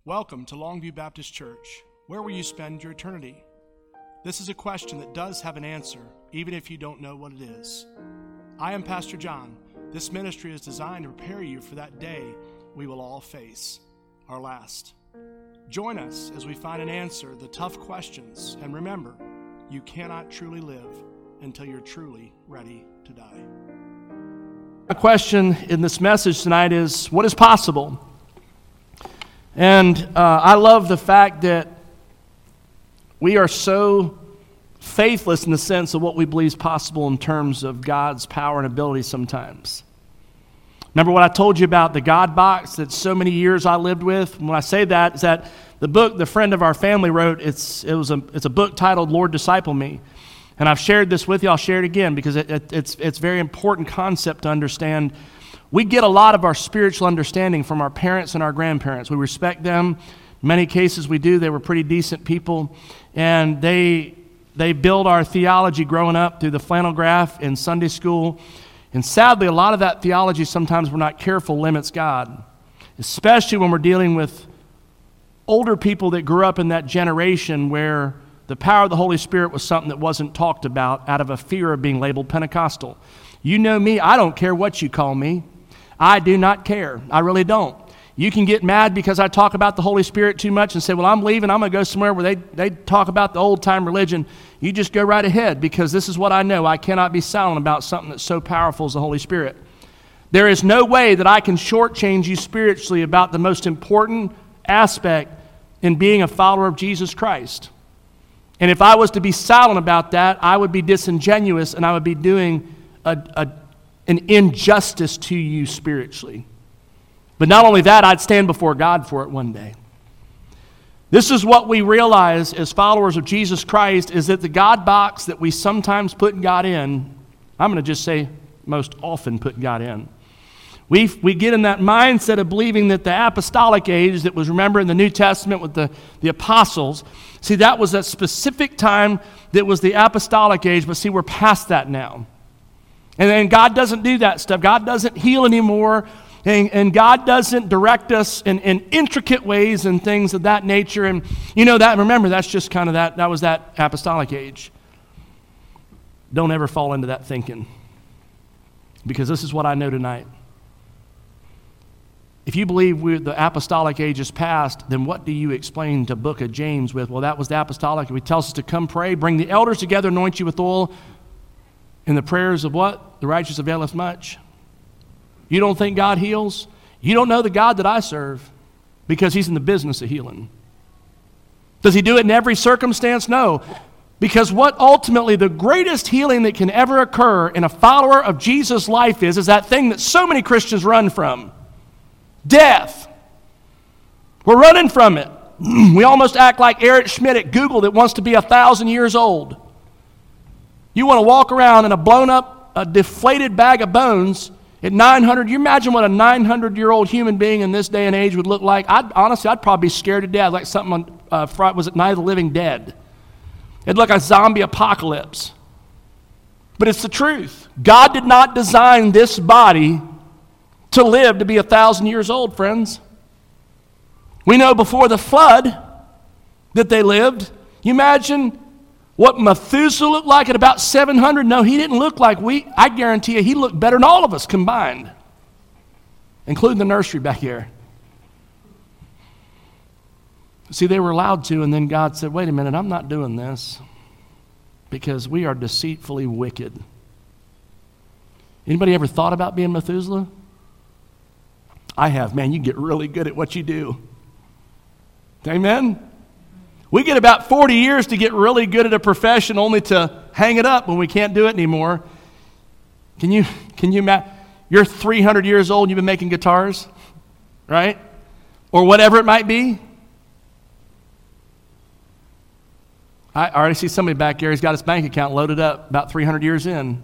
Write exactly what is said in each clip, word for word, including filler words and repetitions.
Welcome to Longview Baptist Church. Where will you spend your eternity? This is a question that does have an answer, even if you don't know what it is. I am Pastor John. This ministry is designed to prepare you for that day we will all face, our last. Join us as we find an answer to the tough questions, and remember, you cannot truly live until you're truly ready to die. A question in this message tonight is, what is possible? And uh, I love the fact that we are so faithless in the sense of what we believe is possible in terms of God's power and ability sometimes. Remember what I told you about the God box that so many years I lived with? When I say that, is that the book the friend of our family wrote, it's it was a it's a book titled Lord Disciple Me. And I've shared this with you, I'll share it again because it, it, it's it's a very important concept to understand. We get a lot of our spiritual understanding from our parents and our grandparents. We respect them. In many cases we do. They were pretty decent people. And they they build our theology growing up through the flannel graph in Sunday school. And sadly, a lot of that theology, sometimes we're not careful, limits God. Especially when we're dealing with older people that grew up in that generation where the power of the Holy Spirit was something that wasn't talked about out of a fear of being labeled Pentecostal. You know me, I don't care what you call me. I do not care. I really don't. You can get mad because I talk about the Holy Spirit too much and say, well, I'm leaving. I'm going to go somewhere where they, they talk about the old-time religion. You just go right ahead because this is what I know. I cannot be silent about something that's so powerful as the Holy Spirit. There is no way that I can shortchange you spiritually about the most important aspect in being a follower of Jesus Christ. And if I was to be silent about that, I would be disingenuous and I would be doing a, a, an injustice to you spiritually. But not only that, I'd stand before God for it one day. This is what we realize as followers of Jesus Christ, is that the God box that we sometimes put God in, I'm going to just say most often put God in. We we get in that mindset of believing that the apostolic age that was, remember, in the New Testament with the, the apostles, see, that was that specific time that was the apostolic age, but see, we're past that now. And then God doesn't do that stuff. God doesn't heal anymore. And, and God doesn't direct us in, in intricate ways and things of that nature. And you know that, remember, that's just kind of that, that was that apostolic age. Don't ever fall into that thinking. Because this is what I know tonight. If you believe we're, the apostolic age is past, then what do you explain to book of James with? Well, that was the apostolic. He tells us to come pray, bring the elders together, anoint you with oil, and the prayers of what? The righteous availeth much. You don't think God heals? You don't know the God that I serve because he's in the business of healing. Does he do it in every circumstance? No. Because what ultimately the greatest healing that can ever occur in a follower of Jesus' life is, is that thing that so many Christians run from. Death. We're running from it. We almost act like Eric Schmidt at Google that wants to be a thousand years old. You want to walk around in a blown up, a deflated bag of bones at nine hundred. You imagine what a nine hundred year old human being in this day and age would look like? I'd, honestly, I'd probably be scared to death, like something on, uh, Friday, was it Night of the Living Dead? It'd look like a zombie apocalypse. But it's the truth. God did not design this body to live to be a thousand years old, friends. We know before the flood that they lived. You imagine what Methuselah looked like at about seven hundred? No, he didn't look like we. I guarantee you he looked better than all of us combined, including the nursery back here. See, they were allowed to, and then God said, wait a minute, I'm not doing this because we are deceitfully wicked. Anybody ever thought about being Methuselah? I have. Man, you get really good at what you do. Amen? We get about forty years to get really good at a profession only to hang it up when we can't do it anymore. Can you, can you imagine? You're three hundred years old and you've been making guitars, right? Or whatever it might be. I already see somebody back there. He's got his bank account loaded up about three hundred years in.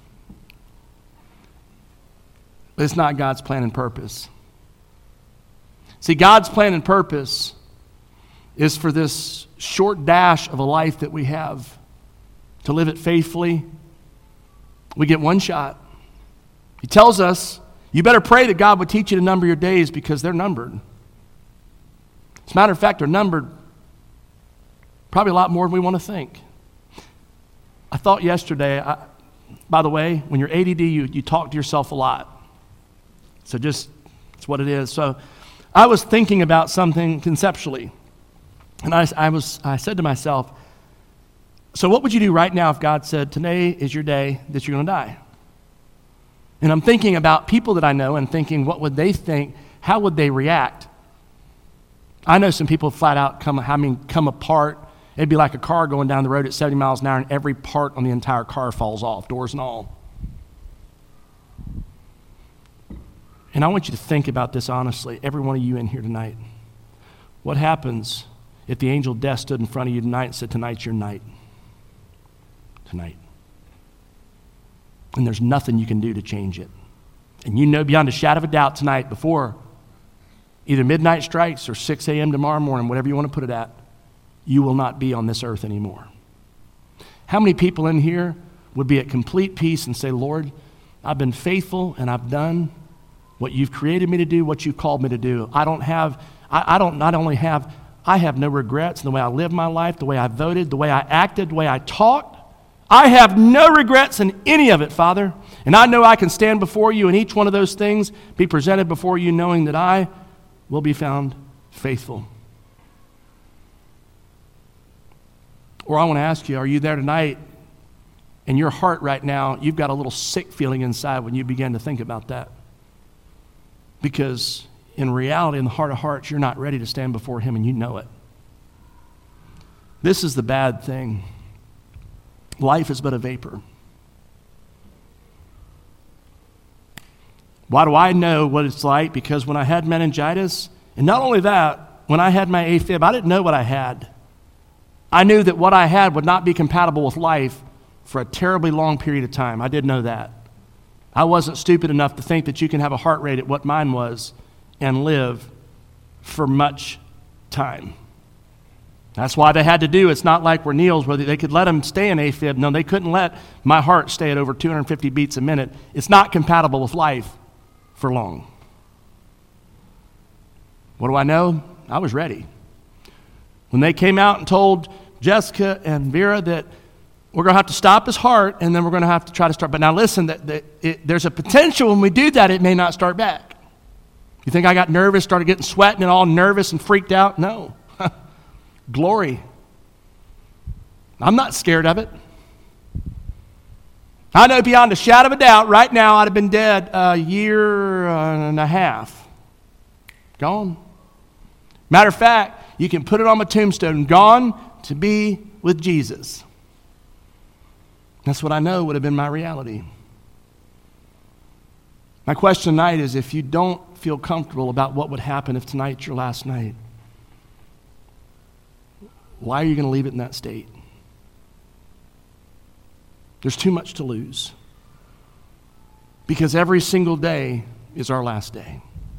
But it's not God's plan and purpose. See, God's plan and purpose is for this short dash of a life that we have to live it faithfully. We get one shot. He tells us, you better pray that God would teach you to number your days because they're numbered. As a matter of fact, are numbered probably a lot more than we want to think. I thought yesterday, I, by the way, when you're A D D, you, you talk to yourself a lot. So just, it's what it is. So I was thinking about something conceptually. And I, I, was, I said to myself, so what would you do right now if God said, today is your day that you're going to die? And I'm thinking about people that I know and thinking, what would they think? How would they react? I know some people flat out come, I mean, come apart. It'd be like a car going down the road at seventy miles an hour and every part on the entire car falls off, doors and all. And I want you to think about this honestly, every one of you in here tonight. What happens if the angel of death stood in front of you tonight and said, tonight's your night? Tonight. And there's nothing you can do to change it. And you know beyond a shadow of a doubt tonight, before either midnight strikes or six a.m. tomorrow morning, whatever you want to put it at, you will not be on this earth anymore. How many people in here would be at complete peace and say, Lord, I've been faithful and I've done what you've created me to do, what you've called me to do. I don't have, I, I don't not only have, I have no regrets in the way I lived my life, the way I voted, the way I acted, the way I talked. I have no regrets in any of it, Father. And I know I can stand before you in each one of those things, be presented before you knowing that I will be found faithful. Or I want to ask you, are you there tonight in your heart right now, you've got a little sick feeling inside when you begin to think about that? Because in reality, in the heart of hearts, you're not ready to stand before him and you know it. This is the bad thing. Life is but a vapor. Why do I know what it's like? Because when I had meningitis, and not only that, when I had my AFib, I didn't know what I had. I knew that what I had would not be compatible with life for a terribly long period of time. I did know that. I wasn't stupid enough to think that you can have a heart rate at what mine was and live for much time. That's why they had to do, it's not like we're Neil's where they could let him stay in AFib. No, they couldn't let my heart stay at over two hundred fifty beats a minute. It's not compatible with life for long. What do I know? I was ready. When they came out and told Jessica and Vera that we're going to have to stop his heart and then we're going to have to try to start. But now listen, that, that it, there's a potential when we do that, it may not start back. You think I got nervous, started getting sweating and all nervous and freaked out? No. Glory. I'm not scared of it. I know beyond a shadow of a doubt, right now I'd have been dead a year and a half. Gone. Matter of fact, you can put it on my tombstone, gone to be with Jesus. That's what I know would have been my reality. My question tonight is, if you don't feel comfortable about what would happen if tonight's your last night, why are you going to leave it in that state? There's too much to lose. Because every single day is our last day.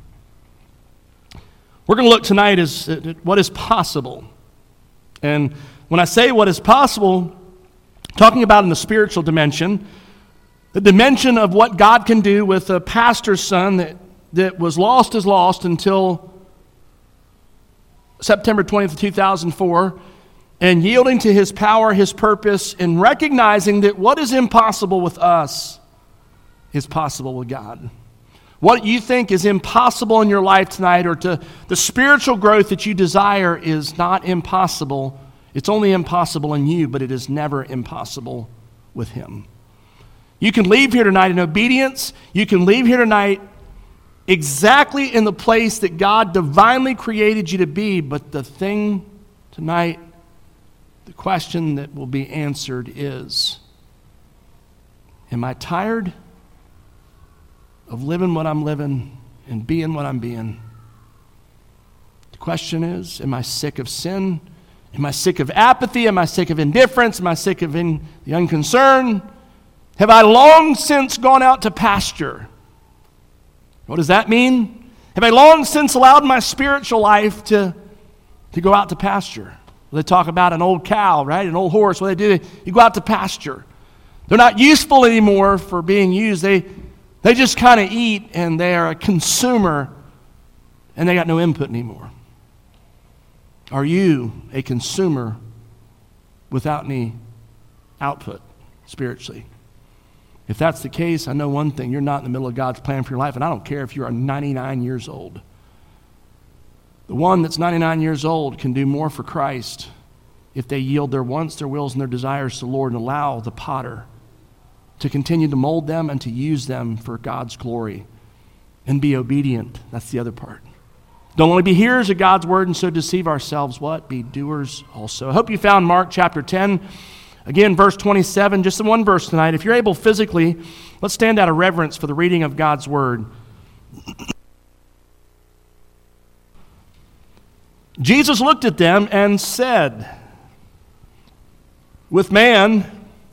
We're going to look tonight as at what is possible. And when I say what is possible, talking about in the spiritual dimension, the dimension of what God can do with a pastor's son that, that was lost is lost until September twentieth, two thousand four, and yielding to his power, his purpose, and recognizing that what is impossible with us is possible with God. What you think is impossible in your life tonight, or to the spiritual growth that you desire, is not impossible. It's only impossible in you, but it is never impossible with him. You can leave here tonight in obedience. You can leave here tonight exactly in the place that God divinely created you to be. But the thing tonight, the question that will be answered is, am I tired of living what I'm living and being what I'm being? The question is, am I sick of sin? Am I sick of apathy? Am I sick of indifference? Am I sick of in, the unconcern? Have I long since gone out to pasture? What does that mean? Have I long since allowed my spiritual life to, to go out to pasture? They talk about an old cow, right? An old horse. What do they do? You go out to pasture. They're not useful anymore for being used. They, they just kind of eat, and they are a consumer, and they got no input anymore. Are you a consumer without any output spiritually? If that's the case, I know one thing. You're not in the middle of God's plan for your life, and I don't care if you're ninety-nine years old. The one that's ninety-nine years old can do more for Christ if they yield their wants, their wills, and their desires to the Lord and allow the potter to continue to mold them and to use them for God's glory and be obedient. That's the other part. Don't only be hearers of God's word and so deceive ourselves. What? Be doers also. I hope you found Mark chapter ten. Again, verse twenty-seven, just the one verse tonight. If you're able physically, let's stand out of reverence for the reading of God's word. Jesus looked at them and said, with man,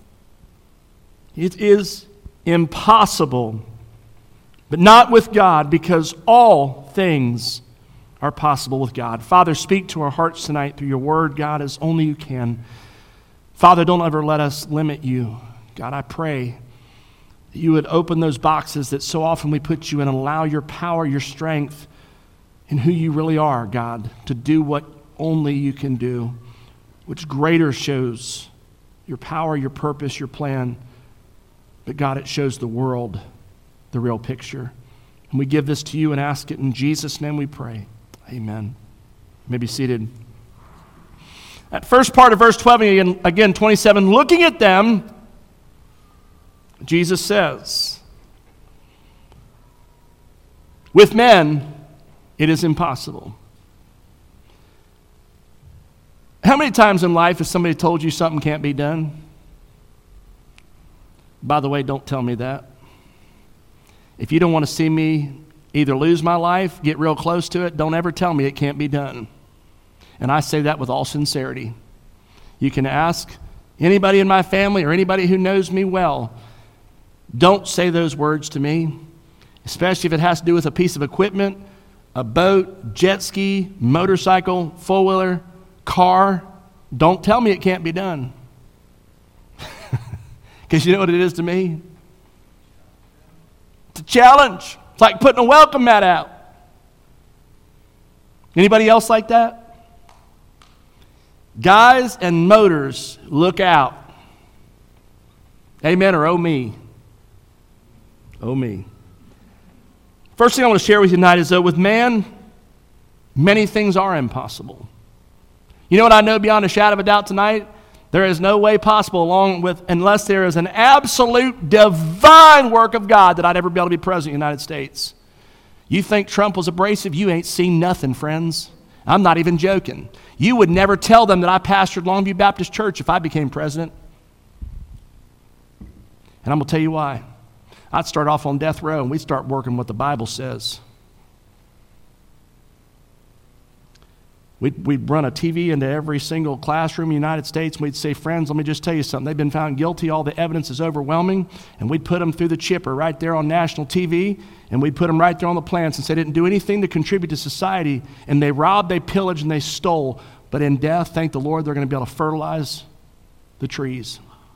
it is impossible, but not with God, because all things are possible with God. Father, speak to our hearts tonight through your word, God, as only you can. Father, don't ever let us limit you. God, I pray that you would open those boxes that so often we put you in and allow your power, your strength, and who you really are, God, to do what only you can do, which greater shows your power, your purpose, your plan. But God, it shows the world the real picture. And we give this to you and ask it in Jesus' name we pray. Amen. You may be seated. That first part of verse twelve, again, again twenty-seven, looking at them, Jesus says, with men, it is impossible. How many times in life has somebody told you something can't be done? By the way, don't tell me that. If you don't want to see me either lose my life, get real close to it, don't ever tell me it can't be done. And I say that with all sincerity. You can ask anybody in my family or anybody who knows me well. Don't say those words to me, especially if it has to do with a piece of equipment, a boat, jet ski, motorcycle, four-wheeler, car. Don't tell me it can't be done. Because you know what it is to me? It's a challenge. It's like putting a welcome mat out. Anybody else like that? Guys and motors, look out. Amen or oh me? Oh me. First thing I want to share with you tonight is that with man, many things are impossible. You know what I know beyond a shadow of a doubt tonight? There is no way possible along with, unless there is an absolute divine work of God, that I'd ever be able to be president of the United States. You think Trump was abrasive? You ain't seen nothing, friends. I'm not even joking. You would never tell them that I pastored Longview Baptist Church if I became president. And I'm going to tell you why. I'd start off on death row and we'd start working what the Bible says. We'd, we'd run a T V into every single classroom in the United States, and we'd say, friends, let me just tell you something. They've been found guilty. All the evidence is overwhelming. And we'd put them through the chipper right there on national T V, and we'd put them right there on the plants and say they didn't do anything to contribute to society. And they robbed, they pillaged, and they stole. But in death, thank the Lord, they're going to be able to fertilize the trees.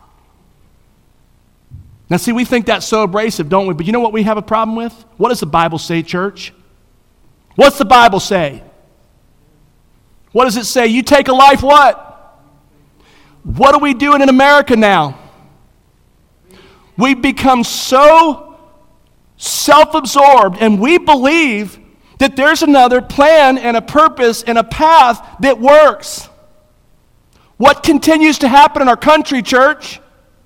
Now, see, we think that's so abrasive, don't we? But you know what we have a problem with? What does the Bible say, church? What's the Bible say? What does it say? You take a life what? What are we doing in America now? We've become so self-absorbed, and we believe that there's another plan and a purpose and a path that works. What continues to happen in our country, church?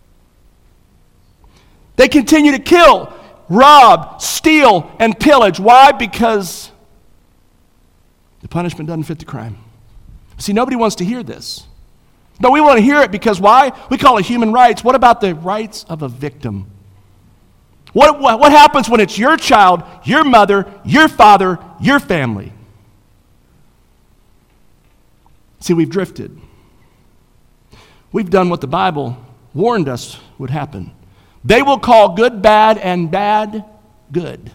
They continue to kill, rob, steal, and pillage. Why? Because the punishment doesn't fit the crime. See, nobody wants to hear this. But we want to hear it because why? We call it human rights. What about the rights of a victim? What, what, what happens when it's your child, your mother, your father, your family? See, we've drifted. We've done what the Bible warned us would happen. They will call good bad and bad good.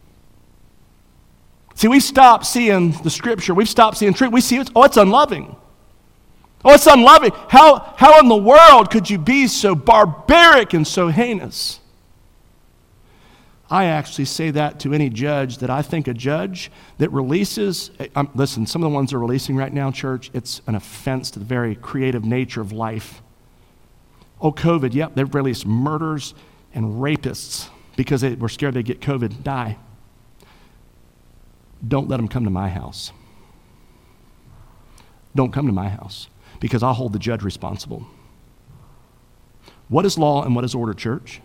See, we stopped seeing the Scripture. We've stopped seeing truth. We see it's, oh, it's unloving. Oh, it's unloving. How, how in the world could you be so barbaric and so heinous? I actually say that to any judge that I think a judge that releases, um, listen, some of the ones they're releasing right now, church, it's an offense to the very creative nature of life. Oh, COVID, yep, they've released murderers and rapists because they were scared they'd get COVID, die. Don't let them come to my house. Don't come to my house because I'll hold the judge responsible. What is law and what is order, church?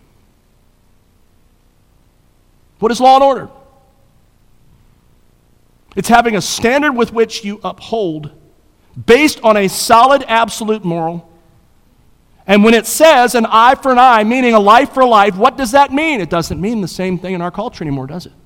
What is law and order? It's having a standard with which you uphold based on a solid absolute moral. And when it says an eye for an eye, meaning a life for a life, what does that mean? It doesn't mean the same thing in our culture anymore, does it?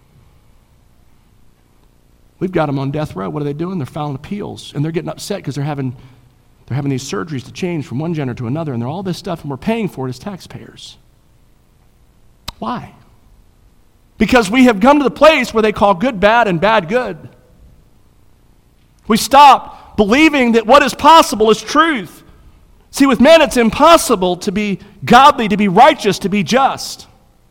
We've got them on death row. What are they doing? They're filing appeals, and they're getting upset because they're having, they're having these surgeries to change from one gender to another, and they're all this stuff, and we're paying for it as taxpayers. Why? Because we have come to the place where they call good bad and bad good. We stop believing that what is possible is truth. See, with men, it's impossible to be godly, to be righteous, to be just.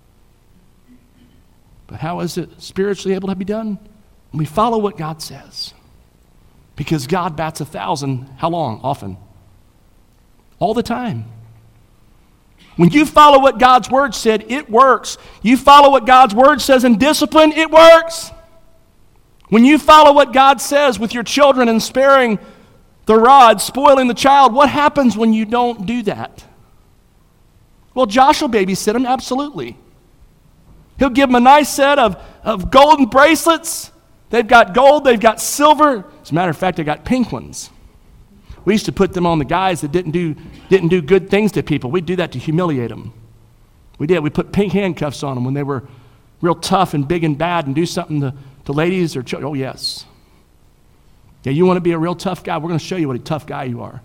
But how is it spiritually able to be done? When we follow what God says. Because God bats a thousand, how long? Often. All the time. When you follow what God's word said, it works. You follow what God's word says in discipline, it works. When you follow what God says with your children and sparing the rod, spoiling the child, what happens when you don't do that? Well, Josh will babysit him, absolutely. He'll give them a nice set of, of golden bracelets. They've got gold, they've got silver. As a matter of fact, they got pink ones. We used to put them on the guys that didn't do didn't do good things to people. We'd do that to humiliate them. We did. We put pink handcuffs on them when they were real tough and big and bad and do something to, to ladies or children. Oh, yes. Yeah, you want to be a real tough guy? We're going to show you what a tough guy you are.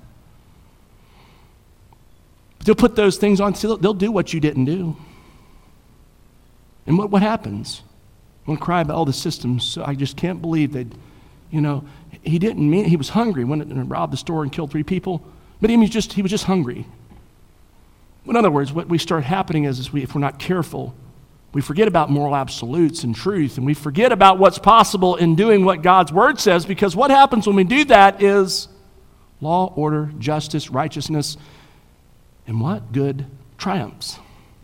But they'll put those things on. They'll, they'll do what you didn't do. And what, what happens? I'm going to cry about all the systems. So I just can't believe that, you know, he didn't mean it. He was hungry. Went and robbed the store and killed three people. But he was just, he was just hungry. In other words, what we start happening is, is we, if we're not careful, we forget about moral absolutes and truth, and we forget about what's possible in doing what God's word says, because what happens when we do that is law, order, justice, righteousness, and what? Good triumphs.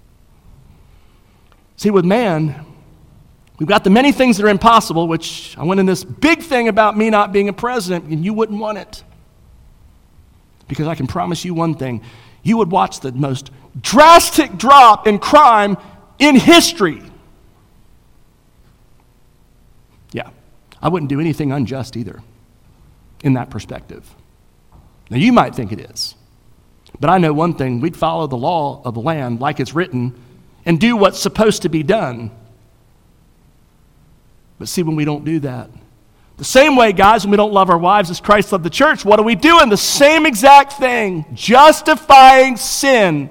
See, with man, we've got the many things that are impossible, which I went in this big thing about me not being a president, and you wouldn't want it. Because I can promise you one thing. You would watch the most drastic drop in crime in history. Yeah, I wouldn't do anything unjust either in that perspective. Now, you might think it is. But I know one thing. We'd follow the law of the land like it's written and do what's supposed to be done. But see, when we don't do that, the same way, guys, when we don't love our wives as Christ loved the church, what are we doing? The same exact thing, justifying sin.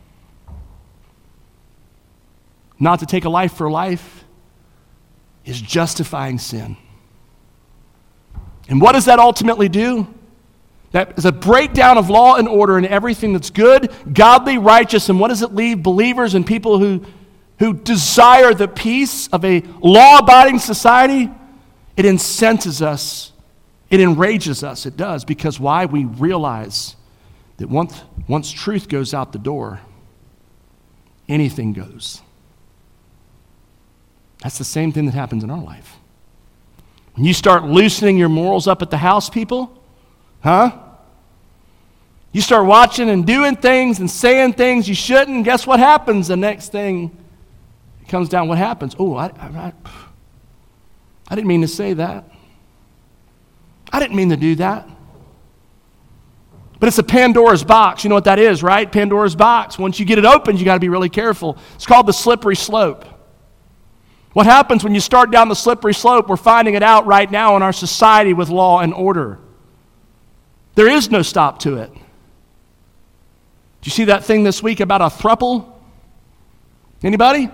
Not to take a life for life is justifying sin. And what does that ultimately do? That is a breakdown of law and order and everything that's good, godly, righteous, and what does it leave believers and people who, who desire the peace of a law-abiding society? It incenses us. It enrages us. It does. Because why? We realize that once, once truth goes out the door, anything goes. That's the same thing that happens in our life. When you start loosening your morals up at the house, people, huh? You start watching and doing things and saying things you shouldn't, and guess what happens? The next thing it comes down, what happens? Oh, I, I, I didn't mean to say that. I didn't mean to do that. But it's a Pandora's box. You know what that is, right? Pandora's box. Once you get it opened, you got to be really careful. It's called the slippery slope. What happens when you start down the slippery slope? We're finding it out right now in our society with law and order. There is no stop to it. Did you see that thing this week about a throuple? Anybody?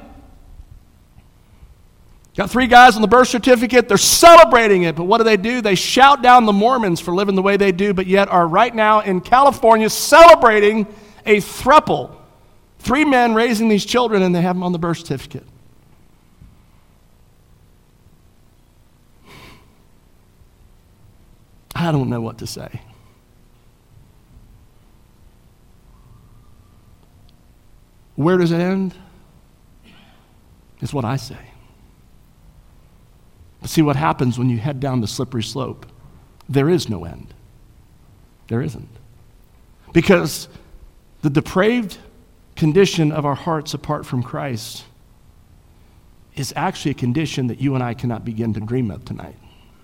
Got three guys on the birth certificate. They're celebrating it, but what do they do? They shout down the Mormons for living the way they do, but yet are right now in California celebrating a throuple. Three men raising these children, and they have them on the birth certificate. I don't know what to say. Where does it end? Is what I say. But see what happens when you head down the slippery slope. There is no end. There isn't. Because the depraved condition of our hearts apart from Christ is actually a condition that you and I cannot begin to dream of tonight.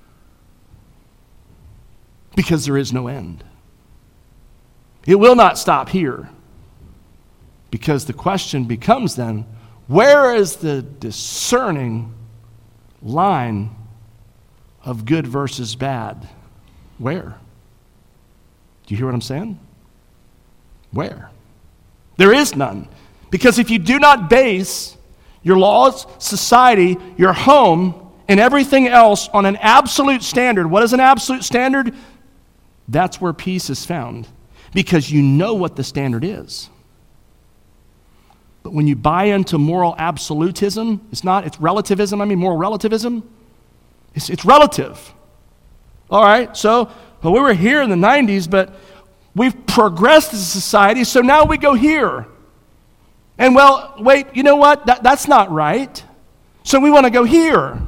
Because there is no end. It will not stop here. Because the question becomes then, where is the discerning line of good versus bad? Where? Do you hear what I'm saying? Where? There is none. Because if you do not base your laws, society, your home, and everything else on an absolute standard, what is an absolute standard? That's where peace is found. Because you know what the standard is. But when you buy into moral absolutism, it's not, it's relativism, I mean moral relativism. It's, it's relative. All right, so well, we were here in the nineties, but we've progressed as a society, so now we go here. And well, wait, you know what? That, that's not right. So we want to go here.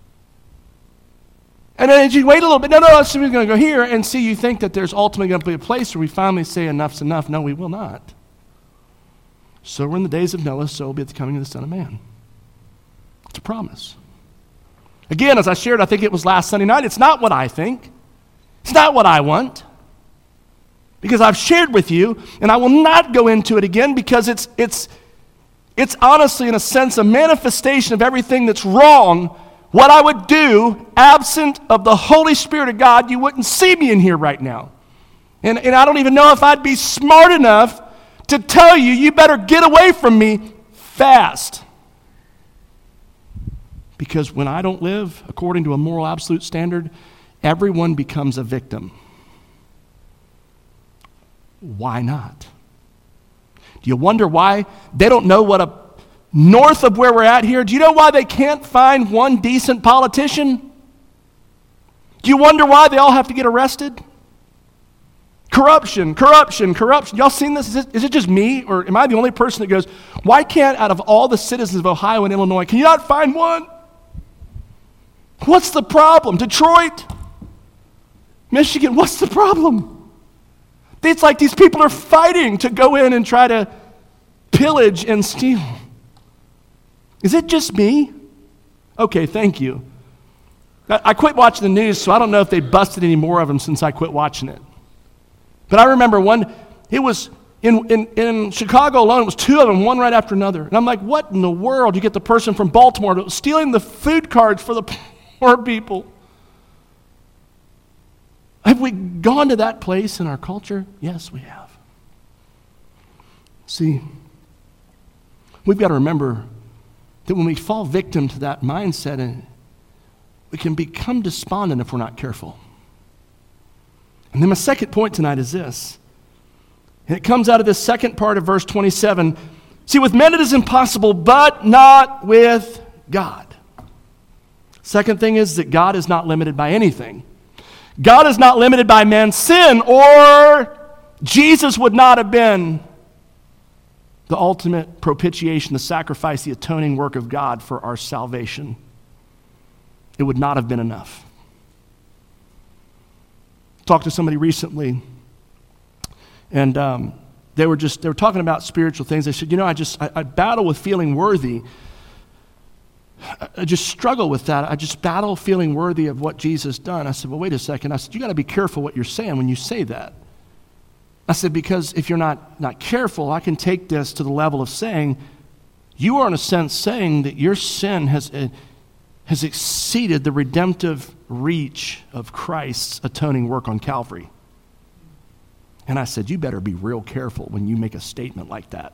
And then as you wait a little bit, no, no, so we're going to go here, and see, you think that there's ultimately going to be a place where we finally say enough's enough. No, we will not. So we're in the days of Noah, so will be at the coming of the Son of Man. It's a promise. Again, as I shared, I think it was last Sunday night, it's not what I think. It's not what I want. Because I've shared with you, and I will not go into it again because it's it's it's honestly, in a sense, a manifestation of everything that's wrong. What I would do, absent of the Holy Spirit of God, you wouldn't see me in here right now. And, and I don't even know if I'd be smart enough to tell you, you better get away from me fast. Because when I don't live according to a moral absolute standard, everyone becomes a victim. Why not? Do you wonder why they don't know what a, north of where we're at here, do you know why they can't find one decent politician? Do you wonder why they all have to get arrested? Corruption, corruption, corruption. Y'all seen this? Is it, is it just me, or am I the only person that goes, why can't, out of all the citizens of Ohio and Illinois, can you not find one? What's the problem? Detroit? Michigan, what's the problem? It's like these people are fighting to go in and try to pillage and steal. Is it just me? Okay, thank you. I quit watching the news, so I don't know if they busted any more of them since I quit watching it. But I remember one, it was in, in, in Chicago alone, it was two of them, one right after another. And I'm like, what in the world? You get the person from Baltimore that was stealing the food cards for the poor people. Have we gone to that place in our culture? Yes, we have. See, we've got to remember that when we fall victim to that mindset, and we can become despondent if we're not careful. And then my second point tonight is this. And it comes out of this second part of verse twenty-seven. See, with men it is impossible, but not with God. Second thing is that God is not limited by anything. God is not limited by man's sin, or Jesus would not have been the ultimate propitiation, the sacrifice, the atoning work of God for our salvation. It would not have been enough. Talked to somebody recently, and um, they were just they were talking about spiritual things. They said, you know, I just I, I battle with feeling worthy. I, I just struggle with that. I just battle feeling worthy of what Jesus done. I said, well, wait a second. I said, you got to be careful what you're saying when you say that. I said, because if you're not, not careful, I can take this to the level of saying, you are in a sense saying that your sin has, uh, has exceeded the redemptive reach of Christ's atoning work on Calvary. And I said, you better be real careful when you make a statement like that.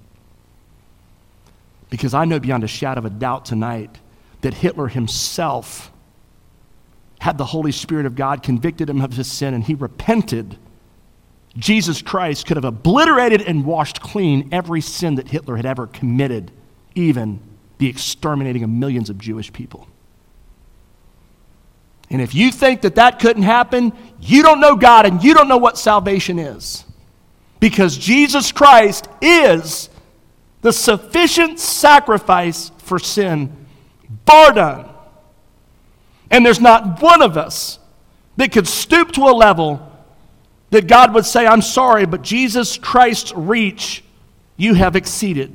Because I know beyond a shadow of a doubt tonight that Hitler himself had the Holy Spirit of God convicted him of his sin, and he repented. Jesus Christ could have obliterated and washed clean every sin that Hitler had ever committed, even the exterminating of millions of Jewish people. And if you think that that couldn't happen, you don't know God and you don't know what salvation is. Because Jesus Christ is the sufficient sacrifice for sin, bar none. And there's not one of us that could stoop to a level that God would say, I'm sorry, but Jesus Christ's reach you have exceeded.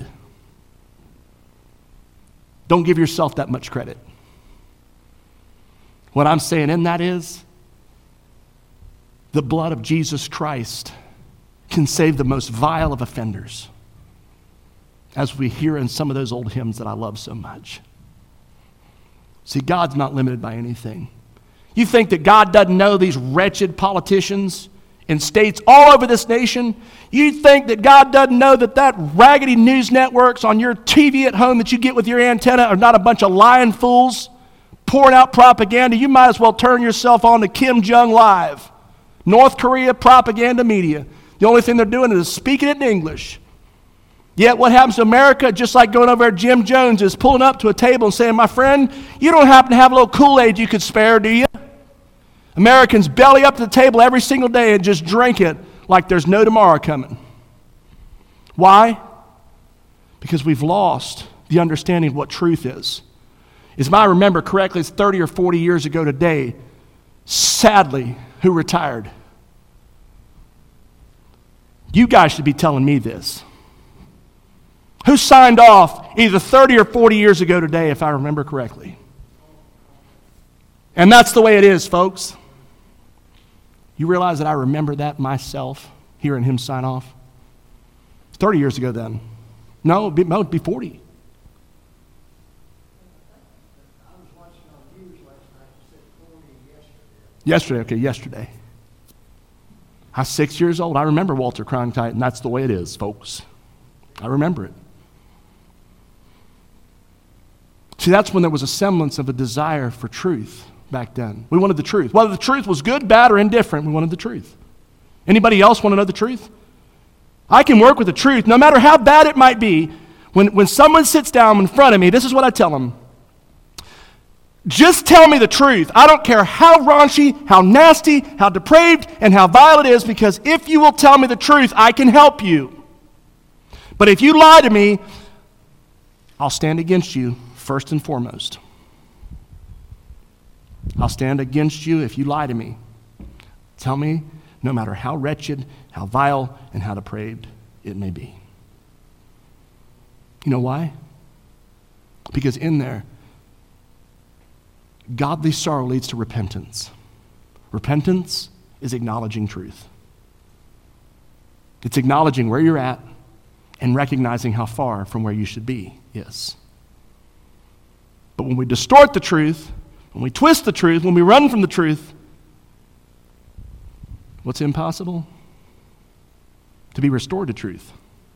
Don't give yourself that much credit. What I'm saying in that is, the blood of Jesus Christ can save the most vile of offenders, as we hear in some of those old hymns that I love so much. See, God's not limited by anything. You think that God doesn't know these wretched politicians in states all over this nation? You think that God doesn't know that that raggedy news networks on your T V at home that you get with your antenna are not a bunch of lying fools pouring out propaganda? You might as well turn yourself on to Kim Jong Live, North Korea propaganda media. The only thing they're doing is speaking it in English. Yet what happens to America, just like going over there, Jim Jones is pulling up to a table and saying, my friend, you don't happen to have a little Kool-Aid you could spare, do you? Americans belly up to the table every single day and just drink it like there's no tomorrow coming. Why? Because we've lost the understanding of what truth is. As I remember correctly, it's thirty or forty years ago today, sadly, who retired? You guys should be telling me this. Who signed off either thirty or forty years ago today, if I remember correctly? And that's the way it is, folks. You realize that I remember that myself, hearing him sign off? thirty years ago then. No, it would be forty. I was watching on news last night. It said forty yesterday. Yesterday, okay, yesterday. I was six years old. I remember Walter Cronkite, and that's the way it is, folks. I remember it. See, that's when there was a semblance of a desire for truth back then. We wanted the truth. Whether the truth was good, bad, or indifferent, we wanted the truth. Anybody else want to know the truth? I can work with the truth, no matter how bad it might be. When, when someone sits down in front of me, this is what I tell them. Just tell me the truth. I don't care how raunchy, how nasty, how depraved, and how vile it is, because if you will tell me the truth, I can help you. But if you lie to me, I'll stand against you first and foremost. I'll stand against you if you lie to me. Tell me, no matter how wretched, how vile, and how depraved it may be. You know why? Because in there, godly sorrow leads to repentance. Repentance is acknowledging truth. It's acknowledging where you're at and recognizing how far from where you should be is. But when we distort the truth, when we twist the truth, when we run from the truth, what's impossible? To be restored to truth.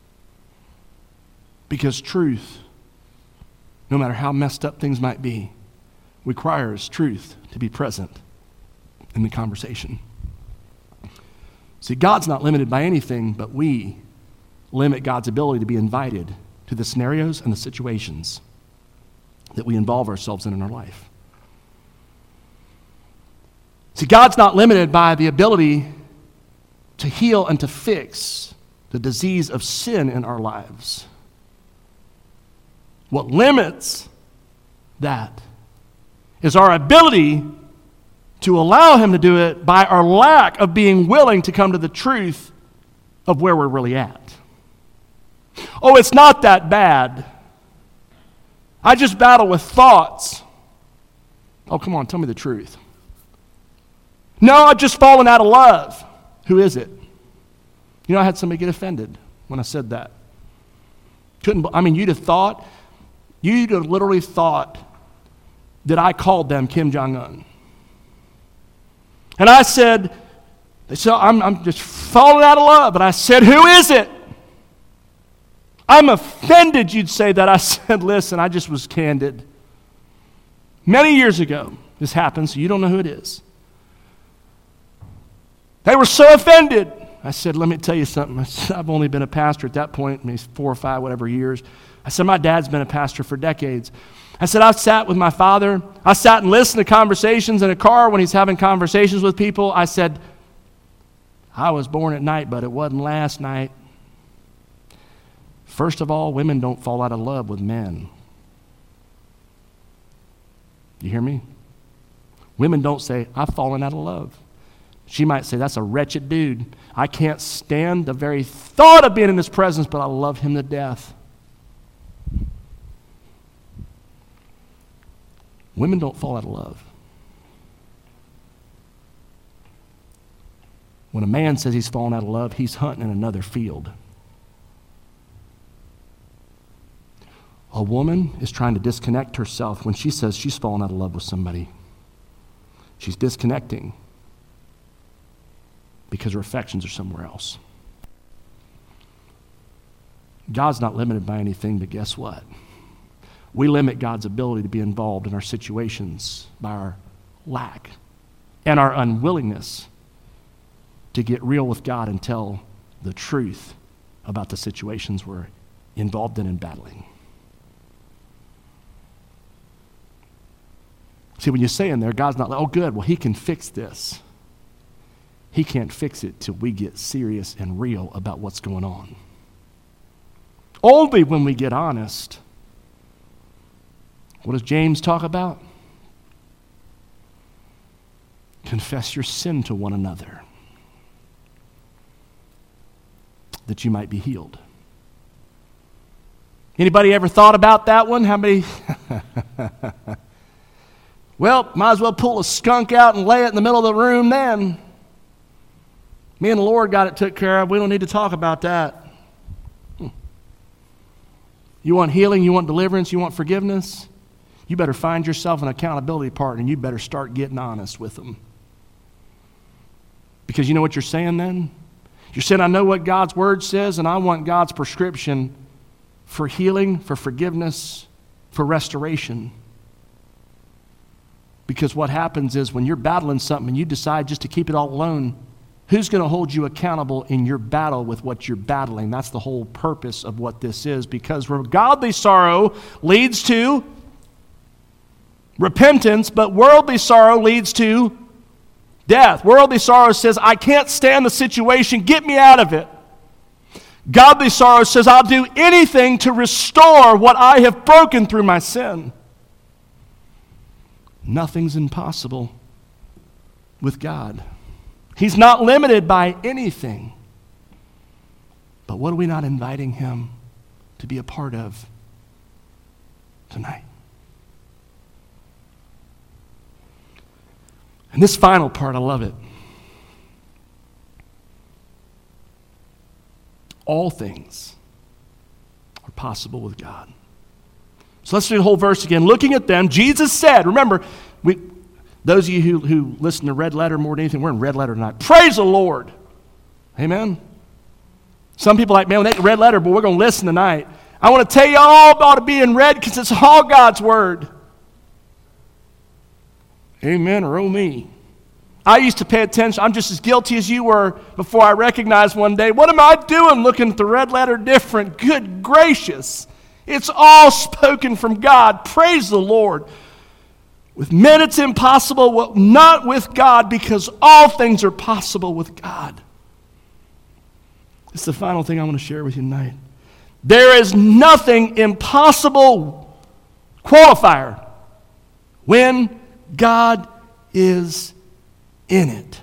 Because truth, no matter how messed up things might be, requires truth to be present in the conversation. See, God's not limited by anything, but we limit God's ability to be invited to the scenarios and the situations that we involve ourselves in in our life. See, God's not limited by the ability to heal and to fix the disease of sin in our lives. What limits that is our ability to allow him to do it by our lack of being willing to come to the truth of where we're really at. Oh, it's not that bad. I just battle with thoughts. Oh, come on, tell me the truth. No, I've just fallen out of love. Who is it? You know, I had somebody get offended when I said that. Couldn't, I mean, you'd have thought, you'd have literally thought that I called them Kim Jong-un. And I said, so I'm, I'm just falling out of love. And I said, who is it? I'm offended you'd say that. I said, listen, I just was candid. Many years ago, this happened, so you don't know who it is. They were so offended. I said, let me tell you something. I said, I've only been a pastor at that point, maybe four or five, whatever years. I said, my dad's been a pastor for decades. I said, I've sat with my father. I sat and listened to conversations in a car when he's having conversations with people. I said, I was born at night, but it wasn't last night. First of all, women don't fall out of love with men. You hear me? Women don't say, I've fallen out of love. She might say, that's a wretched dude. I can't stand the very thought of being in his presence, but I love him to death. Women don't fall out of love. When a man says he's fallen out of love, he's hunting in another field. A woman is trying to disconnect herself when she says she's fallen out of love with somebody. She's disconnecting because her affections are somewhere else. God's not limited by anything, but guess what? We limit God's ability to be involved in our situations by our lack and our unwillingness to get real with God and tell the truth about the situations we're involved in and battling. See, when you say in there, God's not like, oh, good, well, he can fix this. He can't fix it till we get serious and real about what's going on. Only when we get honest. What does James talk about? Confess your sin to one another, that you might be healed. Anybody ever thought about that one? How many? Well, might as well pull a skunk out and lay it in the middle of the room then. Me and the Lord got it took care of. We don't need to talk about that. Hmm. You want healing? You want deliverance? You want forgiveness? You better find yourself an accountability partner and you better start getting honest with them. Because you know what you're saying then? You're saying, I know what God's word says and I want God's prescription for healing, for forgiveness, for restoration. Because what happens is when you're battling something and you decide just to keep it all alone, who's going to hold you accountable in your battle with what you're battling? That's the whole purpose of what this is. Because godly sorrow leads to repentance, but worldly sorrow leads to death. Worldly sorrow says, I can't stand the situation, get me out of it. Godly sorrow says, I'll do anything to restore what I have broken through my sin. Nothing's impossible with God. He's not limited by anything. But what are we not inviting him to be a part of tonight? And this final part, I love it. All things are possible with God. So let's do the whole verse again. Looking at them, Jesus said, remember, we, those of you who, who listen to Red Letter more than anything, we're in Red Letter tonight. Praise the Lord. Amen. Some people are like, man, we make Red Letter, but we're going to listen tonight. I want to tell you all about it being red because it's all God's word. Amen or oh me. I used to pay attention. I'm just as guilty as you were before I recognized one day, what am I doing looking at the red letter different? Good gracious. It's all spoken from God. Praise the Lord. With men it's impossible, well, not with God, because all things are possible with God. It's the final thing I want to share with you tonight. There is nothing impossible, qualifier, when God is in it.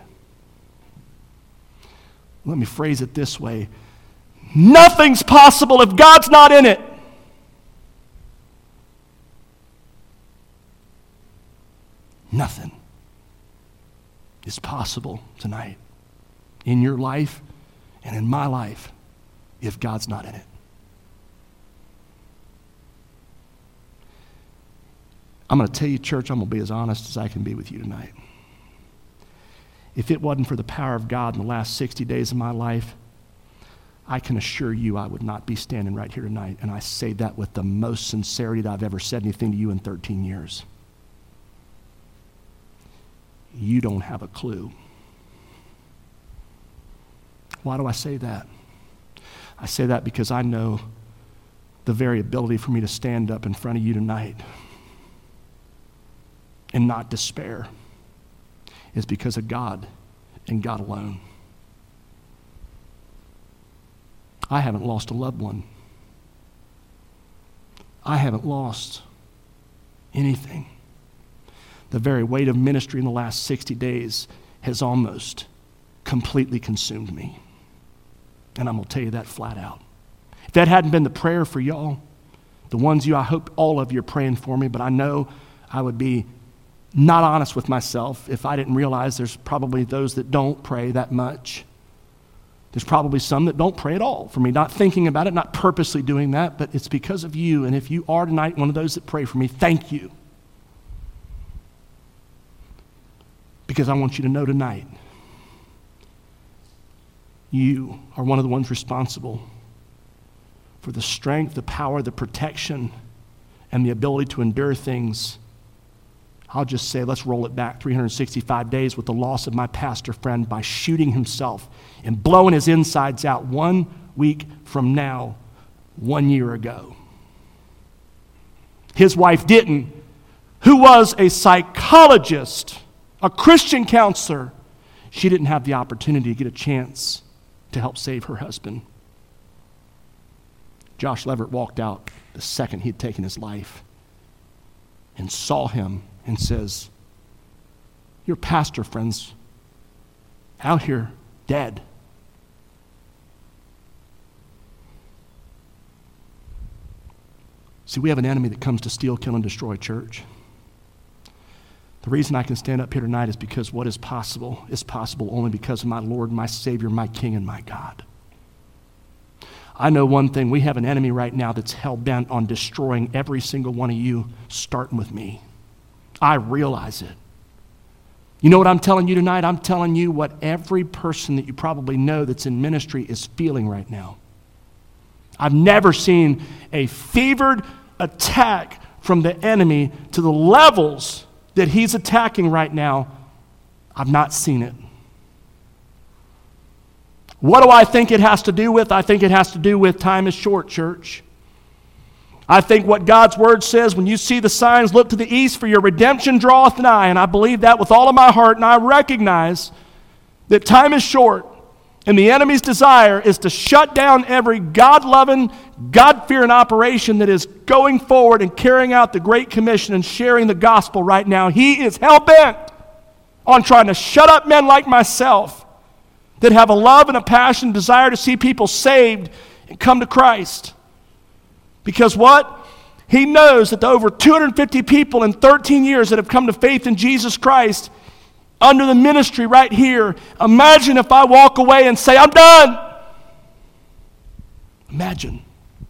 Let me phrase it this way. Nothing's possible if God's not in it. Nothing is possible tonight in your life and in my life if God's not in it. I'm going to tell you, church, I'm going to be as honest as I can be with you tonight. If it wasn't for the power of God in the last sixty days of my life, I can assure you I would not be standing right here tonight. And I say that with the most sincerity that I've ever said anything to you in thirteen years. You don't have a clue. Why do I say that? I say that because I know the very ability for me to stand up in front of you tonight and not despair is because of God and God alone. I haven't lost a loved one. I haven't lost anything. The very weight of ministry in the last sixty days has almost completely consumed me. And I'm going to tell you that flat out. If that hadn't been the prayer for y'all, the ones you, I hope all of you are praying for me, but I know I would be not honest with myself if I didn't realize there's probably those that don't pray that much. There's probably some that don't pray at all for me, not thinking about it, not purposely doing that, but it's because of you. And if you are tonight one of those that pray for me, thank you. Because I want you to know tonight, you are one of the ones responsible for the strength, the power, the protection, and the ability to endure things. I'll just say, let's roll it back three hundred sixty-five days with the loss of my pastor friend by shooting himself and blowing his insides out one week from now, one year ago. His wife didn't, who was a psychologist, a Christian counselor. She didn't have the opportunity to get a chance to help save her husband. Josh Leverett walked out the second he'd taken his life and saw him and says, your pastor friend's out here dead. See, we have an enemy that comes to steal, kill, and destroy, church. The reason I can stand up here tonight is because what is possible is possible only because of my Lord, my Savior, my King, and my God. I know one thing. We have an enemy right now that's hell-bent on destroying every single one of you, starting with me. I realize it. You know what I'm telling you tonight? I'm telling you what every person that you probably know that's in ministry is feeling right now. I've never seen a fevered attack from the enemy to the levels that he's attacking right now. I've not seen it. What do I think it has to do with? I think it has to do with time is short, church. I think what God's word says, when you see the signs, look to the east, for your redemption draweth nigh. And I believe that with all of my heart, and I recognize that time is short, and the enemy's desire is to shut down every God-loving, God-fearing operation that is going forward and carrying out the Great Commission and sharing the gospel right now. He is hell-bent on trying to shut up men like myself that have a love and a passion, desire to see people saved and come to Christ. Because what? He knows that the over two hundred fifty people in thirteen years that have come to faith in Jesus Christ under the ministry right here, imagine if I walk away and say, I'm done. Imagine.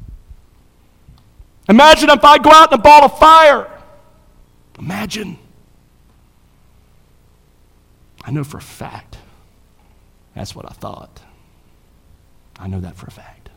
Imagine if I go out in a ball of fire. Imagine. I know for a fact. That's what I thought. I know that for a fact.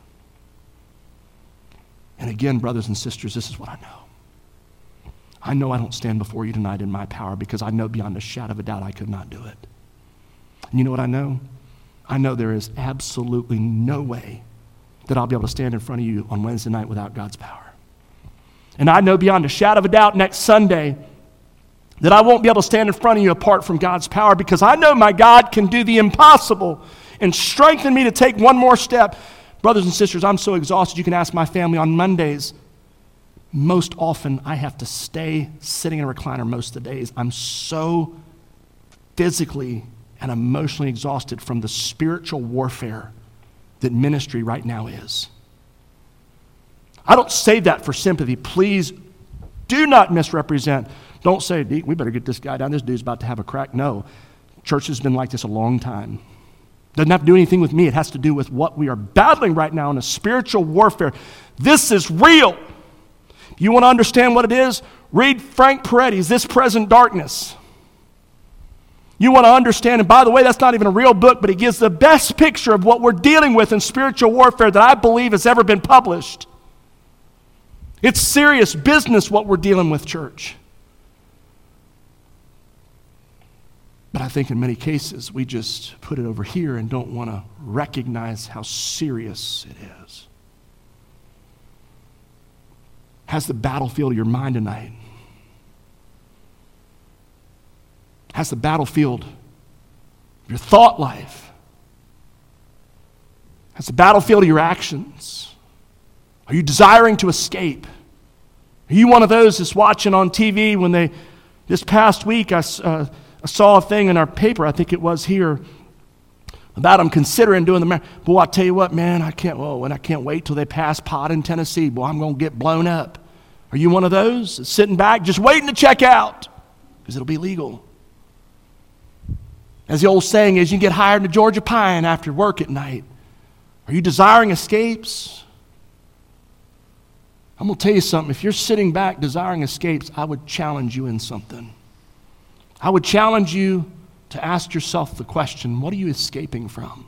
And again, brothers and sisters, this is what I know. I know I don't stand before you tonight in my power because I know beyond a shadow of a doubt I could not do it. And you know what I know? I know there is absolutely no way that I'll be able to stand in front of you on Wednesday night without God's power. And I know beyond a shadow of a doubt next Sunday that I won't be able to stand in front of you apart from God's power, because I know my God can do the impossible and strengthen me to take one more step. Brothers and sisters, I'm so exhausted. You can ask my family on Mondays. Most often, I have to stay sitting in a recliner most of the days. I'm so physically and emotionally exhausted from the spiritual warfare that ministry right now is. I don't say that for sympathy. Please do not misrepresent. Don't say, we better get this guy down. This dude's about to have a crack. No. Church has been like this a long time. Doesn't have to do anything with me. It has to do with what we are battling right now in a spiritual warfare. This is real. You want to understand what it is? Read Frank Peretti's This Present Darkness. You want to understand, and by the way, that's not even a real book, but it gives the best picture of what we're dealing with in spiritual warfare that I believe has ever been published. It's serious business what we're dealing with, church. But I think in many cases, we just put it over here and don't want to recognize how serious it is. Has the battlefield of your mind tonight Has the battlefield of your thought life. Has the battlefield of your actions. Are you desiring to escape? Are you one of those that's watching on T V when they, this past week, I, uh, I saw a thing in our paper, I think it was here, about them considering doing the mar- Boy, I tell you what, man, I can't, oh, and I can't wait till they pass pot in Tennessee. Boy, I'm going to get blown up. Are you one of those that's sitting back, just waiting to check out? Because it'll be legal. As the old saying is, you can get hired in a Georgia Pine after work at night. Are you desiring escapes? I'm going to tell you something. If you're sitting back desiring escapes, I would challenge you in something. I would challenge you to ask yourself the question, what are you escaping from?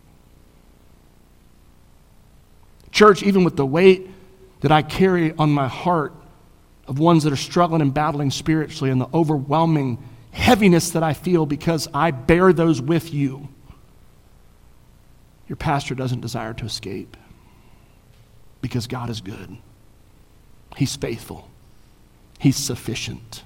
Church, even with the weight that I carry on my heart of ones that are struggling and battling spiritually and the overwhelming heaviness that I feel because I bear those with you, your pastor doesn't desire to escape because God is good. He's faithful. He's sufficient.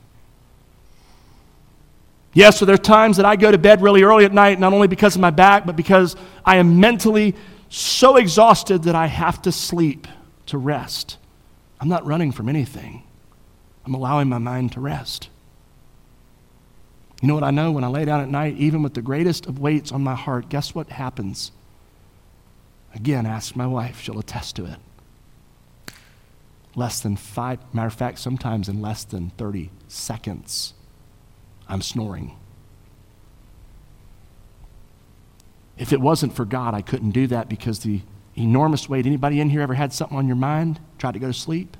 Yes, so there are times that I go to bed really early at night, not only because of my back, but because I am mentally so exhausted that I have to sleep to rest. I'm not running from anything. I'm allowing my mind to rest. You know what I know? When I lay down at night, even with the greatest of weights on my heart, guess what happens? Again, ask my wife. She'll attest to it. Less than five, matter of fact, sometimes in less than thirty seconds, I'm snoring. If it wasn't for God, I couldn't do that because the enormous weight. Anybody in here ever had something on your mind? Tried to go to sleep?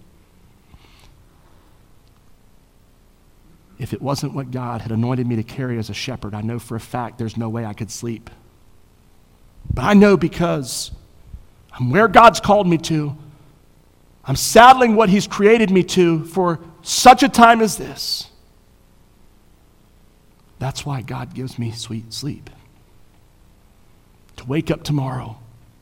If it wasn't what God had anointed me to carry as a shepherd, I know for a fact there's no way I could sleep. But I know because I'm where God's called me to. I'm saddling what He's created me to for such a time as this. That's why God gives me sweet sleep. To wake up tomorrow,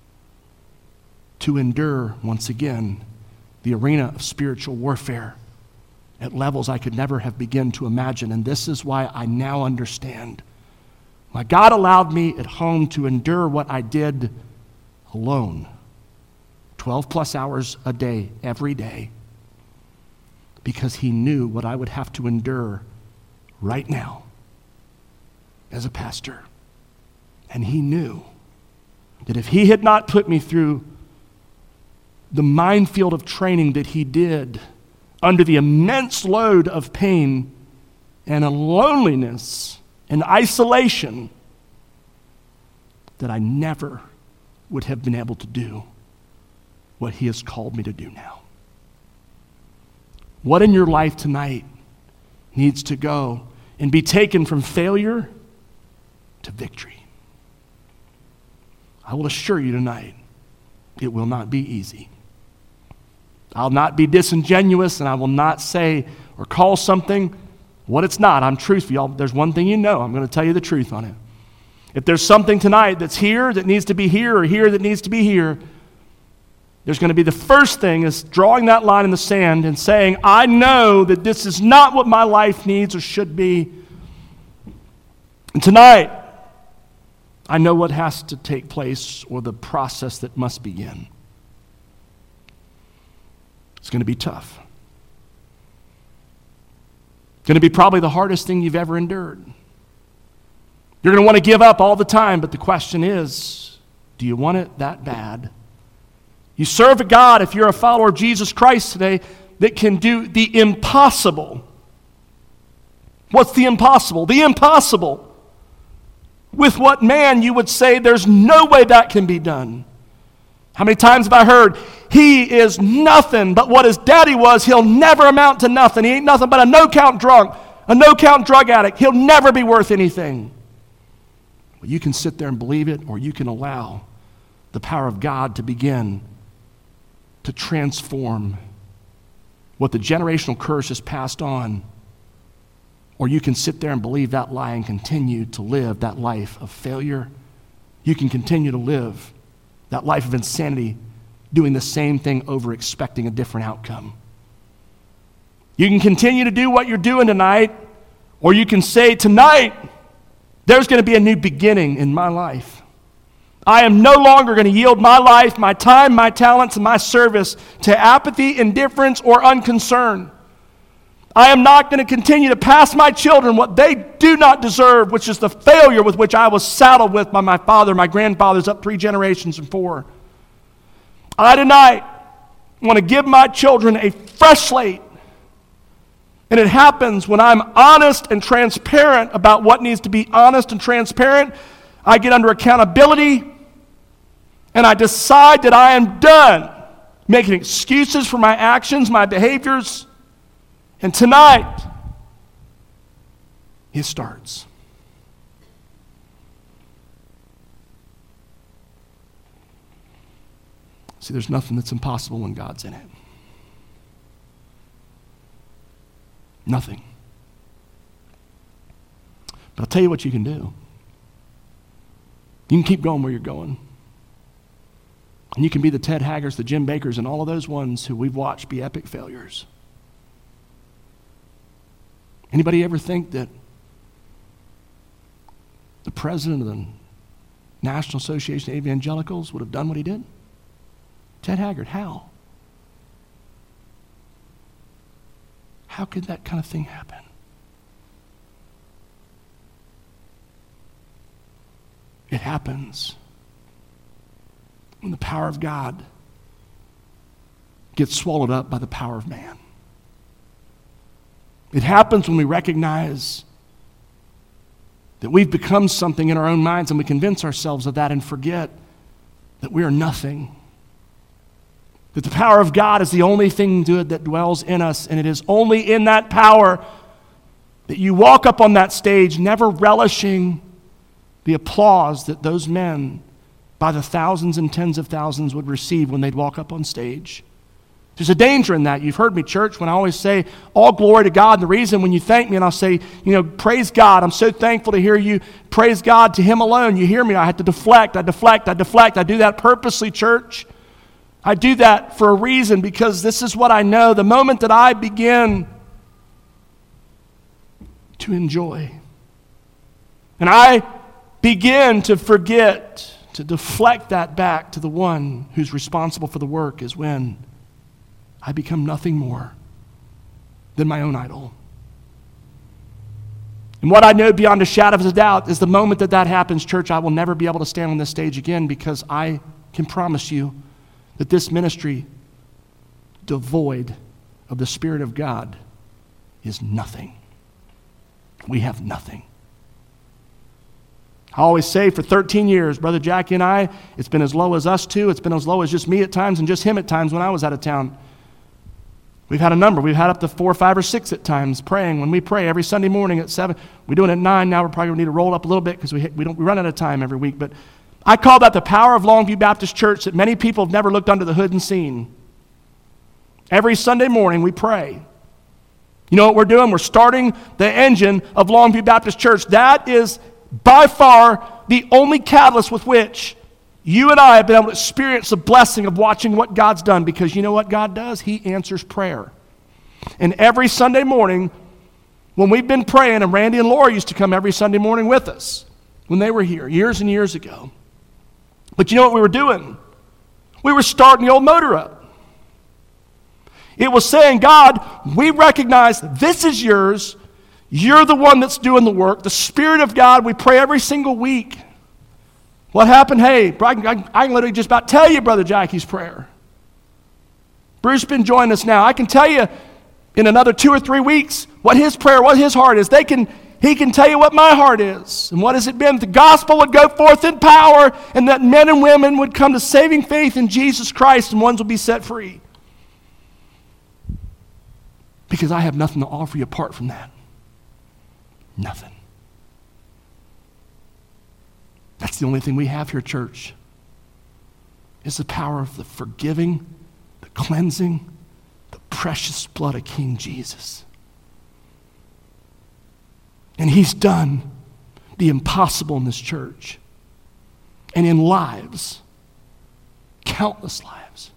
to endure once again the arena of spiritual warfare at levels I could never have begun to imagine. And this is why I now understand why God allowed me at home to endure what I did alone, twelve plus hours a day, every day, because He knew what I would have to endure right now as a pastor. And He knew that if He had not put me through the minefield of training that He did, under the immense load of pain and a loneliness and isolation, that I never would have been able to do what He has called me to do now. What in your life tonight needs to go and be taken from failure to victory? I will assure you tonight, it will not be easy. I'll not be disingenuous, and I will not say or call something what it's not. I'm truthful. Y'all, there's one thing you know. I'm going to tell you the truth on it. If there's something tonight that's here that needs to be here or here that needs to be here, there's going to be the first thing is drawing that line in the sand and saying, I know that this is not what my life needs or should be. And tonight, I know what has to take place or the process that must begin. It's going to be tough. It's going to be probably the hardest thing you've ever endured. You're going to want to give up all the time, but the question is, do you want it that bad? You serve a God, if you're a follower of Jesus Christ today, that can do the impossible. What's the impossible? The impossible. With what man you would say there's no way that can be done. How many times have I heard, he is nothing but what his daddy was. He'll never amount to nothing. He ain't nothing but a no-count drunk, a no-count drug addict. He'll never be worth anything. Well, you can sit there and believe it, or you can allow the power of God to begin to transform what the generational curse has passed on. Or you can sit there and believe that lie and continue to live that life of failure. You can continue to live that life of insanity, doing the same thing over, expecting a different outcome. You can continue to do what you're doing tonight Or you can say tonight, there's going to be a new beginning in my life. I am no longer going to yield my life, my time, my talents, and my service to apathy, indifference, or unconcern. I am not going to continue to pass my children what they do not deserve, which is the failure with which I was saddled with by my father, my grandfathers, up three generations and four. I tonight want to give my children a fresh slate. And it happens when I'm honest and transparent about what needs to be honest and transparent. I get under accountability, and I decide that I am done making excuses for my actions, my behaviors. And tonight, it starts. See, there's nothing that's impossible when God's in it. Nothing. But I'll tell you what you can do. You can keep going where you're going. And you can be the Ted Haggards, the Jim Bakkers, and all of those ones who we've watched be epic failures. Anybody ever think that the president of the National Association of Evangelicals would have done what he did? Ted Haggard, how? How could that kind of thing happen? It happens when the power of God gets swallowed up by the power of man. It happens when we recognize that we've become something in our own minds and we convince ourselves of that and forget that we are nothing. That the power of God is the only thing good that dwells in us, and it is only in that power that you walk up on that stage never relishing the applause that those men by the thousands and tens of thousands would receive when they'd walk up on stage. There's a danger in that. You've heard me, church, when I always say, all glory to God. And the reason when you thank me and I'll say, you know, praise God. I'm so thankful to hear you. Praise God to Him alone. You hear me. I have to deflect. I deflect. I deflect. I do that purposely, church. I do that for a reason, because this is what I know. The moment that I begin to enjoy and I begin to forget, to deflect that back to the one who's responsible for the work, is when I become nothing more than my own idol. And what I know beyond a shadow of a doubt is the moment that that happens, church, I will never be able to stand on this stage again, because I can promise you that this ministry, devoid of the Spirit of God, is nothing. We have nothing. I always say for thirteen years, Brother Jackie and I, it's been as low as us two. It's been as low as just me at times and just him at times when I was out of town. We've had a number. We've had up to four, five, or six at times praying. When we pray every Sunday morning at seven, we're doing it at nine now. We're probably going to need to roll up a little bit because we, we, don't, we run out of time every week. But I call that the power of Longview Baptist Church that many people have never looked under the hood and seen. Every Sunday morning we pray. You know what we're doing? We're starting the engine of Longview Baptist Church. That is by far the only catalyst with which you and I have been able to experience the blessing of watching what God's done, because you know what God does? He answers prayer. And every Sunday morning when we've been praying, and Randy and Laura used to come every Sunday morning with us when they were here years and years ago. But you know what we were doing? We were starting the old motor up. It was saying, God, we recognize this is yours. You're the one that's doing the work. The Spirit of God, we pray every single week. What happened? Hey, I can, I can literally just about tell you Brother Jackie's prayer. Bruce been joining us now. I can tell you in another two or three weeks what his prayer, what his heart is. They can, he can tell you what my heart is. And what has it been? The gospel would go forth in power, and that men and women would come to saving faith in Jesus Christ, and ones will be set free. Because I have nothing to offer you apart from that. Nothing. That's the only thing we have here, church, is the power of the forgiving, the cleansing, the precious blood of King Jesus. And He's done the impossible in this church and in lives, countless lives,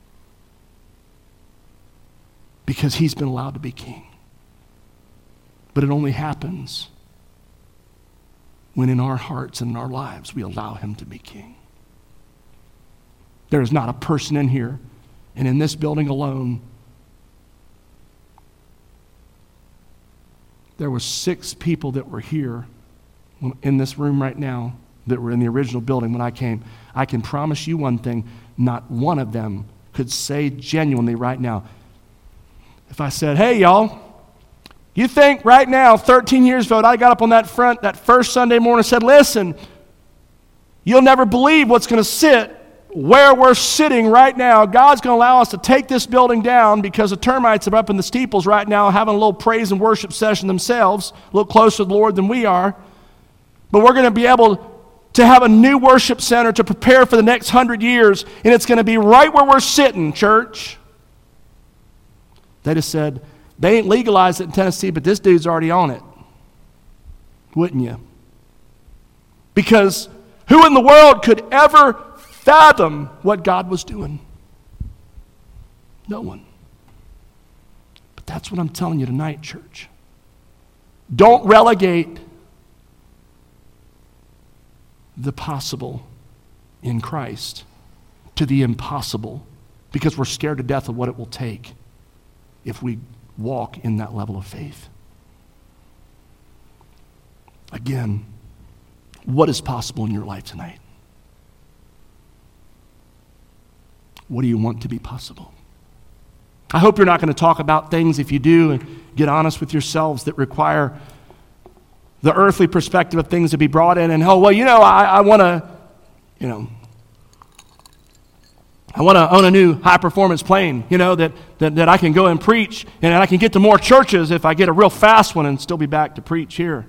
because He's been allowed to be King. But it only happens when in our hearts and in our lives we allow him to be king. There is not a person in here, and in this building alone, there were six people that were here in this room right now that were in the original building when I came. I can promise you one thing, not one of them could say genuinely right now, if I said, hey y'all, you think right now, thirteen years ago, I got up on that front that first Sunday morning and said, listen, you'll never believe what's going to sit where we're sitting right now. God's going to allow us to take this building down because the termites are up in the steeples right now having a little praise and worship session themselves, a little closer to the Lord than we are. But we're going to be able to have a new worship center to prepare for the next hundred years, and it's going to be right where we're sitting, church. They just said, they ain't legalized it in Tennessee, but this dude's already on it. Wouldn't you? Because who in the world could ever fathom what God was doing? No one. But that's what I'm telling you tonight, church. Don't relegate the possible in Christ to the impossible because we're scared to death of what it will take if we walk in that level of faith. Again, what is possible in your life tonight? What do you want to be possible? I hope you're not going to talk about things, if you do, and get honest with yourselves, that require the earthly perspective of things to be brought in. And, oh, well, you know, I, I want to, you know, I want to own a new high-performance plane, you know, that, that, that I can go and preach, and I can get to more churches if I get a real fast one and still be back to preach here.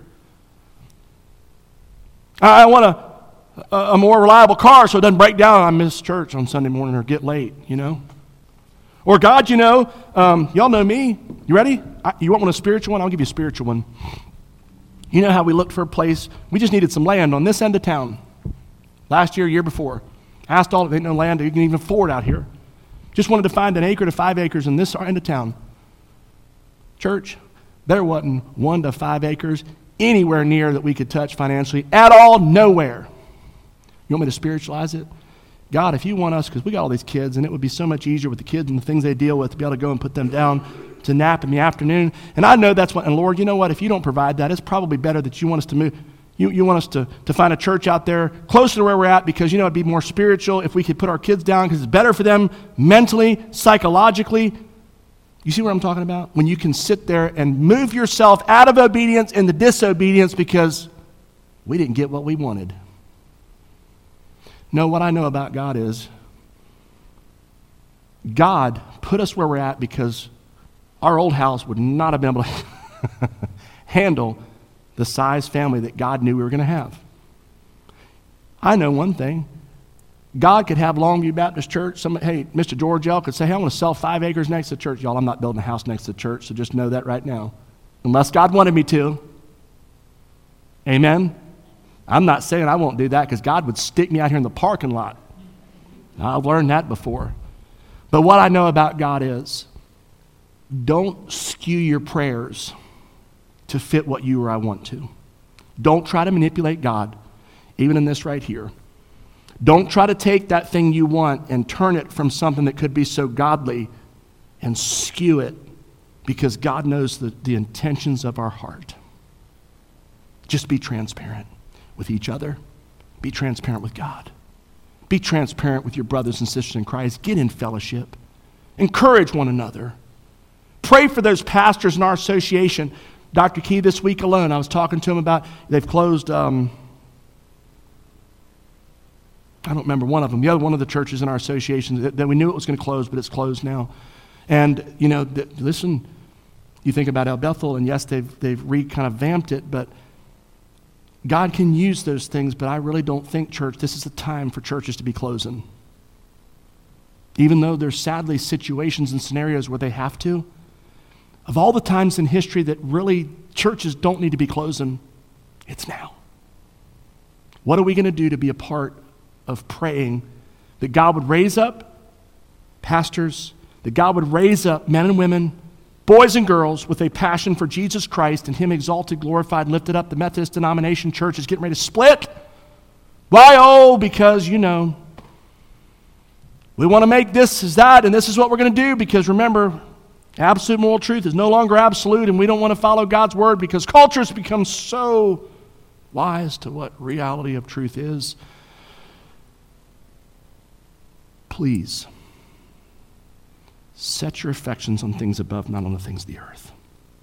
I, I want a, a, a more reliable car so it doesn't break down and I miss church on Sunday morning or get late, you know. Or, God, you know, um, y'all know me. You ready? I, you want one a spiritual one? I'll give you a spiritual one. You know how we looked for a place? We just needed some land on this end of town. Last year, year before. Asked all, there ain't no land that you can even afford out here. Just wanted to find an acre to five acres in this end of town. Church, there wasn't one to five acres anywhere near that we could touch financially at all, nowhere. You want me to spiritualize it? God, if you want us, because we got all these kids, and it would be so much easier with the kids and the things they deal with to be able to go and put them down to nap in the afternoon. And I know that's what, and Lord, you know what? If you don't provide that, it's probably better that you want us to move. You, you want us to, to find a church out there closer to where we're at because, you know, it'd be more spiritual if we could put our kids down because it's better for them mentally, psychologically. You see what I'm talking about? When you can sit there and move yourself out of obedience into disobedience because we didn't get what we wanted. No, what I know about God is God put us where we're at because our old house would not have been able to handle the size family that God knew we were going to have. I know one thing. God could have Longview Baptist Church. Some, hey, Mister George L. could say, hey, I want to sell five acres next to the church. Y'all, I'm not building a house next to the church, so just know that right now. Unless God wanted me to. Amen? I'm not saying I won't do that because God would stick me out here in the parking lot. I've learned that before. But what I know about God is don't skew your prayers to fit what you or I want to. Don't try to manipulate God, even in this right here. Don't try to take that thing you want and turn it from something that could be so godly and skew it because God knows the, the intentions of our heart. Just be transparent with each other. Be transparent with God. Be transparent with your brothers and sisters in Christ. Get in fellowship. Encourage one another. Pray for those pastors in our association. Doctor Key, this week alone, I was talking to him about, they've closed, um, I don't remember one of them, the other one of the churches in our association that, that we knew it was going to close, but it's closed now. And, you know, th- listen, you think about El Bethel, and yes, they've, they've re kind of vamped it, but God can use those things, but I really don't think, church, this is the time for churches to be closing. Even though there's sadly situations and scenarios where they have to. Of all the times in history that really churches don't need to be closing, it's now. What are we going to do to be a part of praying that God would raise up pastors, that God would raise up men and women boys and girls with a passion for Jesus Christ and Him exalted, glorified, and lifted up. The Methodist denomination church is getting ready to split. Why? Oh, because, you know, we want to make this is that, and this is what we're going to do, because remember, absolute moral truth is no longer absolute, and we don't want to follow God's word because culture has become so wise to what reality of truth is. Please, set your affections on things above, not on the things of the earth.